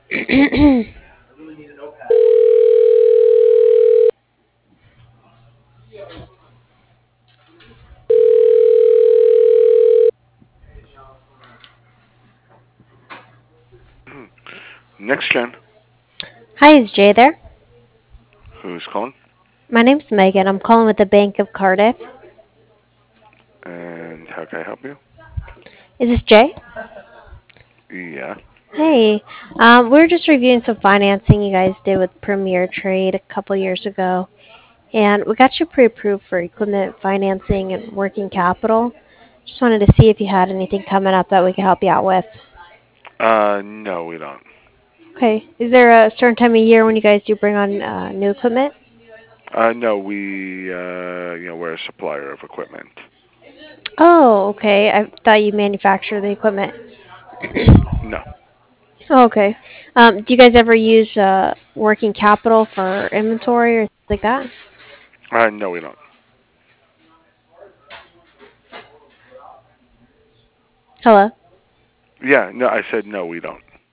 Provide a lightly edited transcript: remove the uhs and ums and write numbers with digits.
Next gen. Hi, is Jay there? Who's calling? My name's Megan. I'm calling with the Bank of Cardiff. And how can I help you? Is this Jay? Yeah. Hey, we were just reviewing some financing you guys did with Premier Trade a couple years ago, and we got you pre-approved for equipment financing and working capital. Just wanted to see if you had anything coming up that we could help you out with. No, we don't. Okay, is there a certain time of year when you guys do bring on new equipment? No, we're a supplier of equipment. Oh, okay. I thought you manufacture the equipment. No. Oh, okay. Do you guys ever use working capital for inventory or things like that? No, we don't. Hello? Yeah, no, I said no, we don't.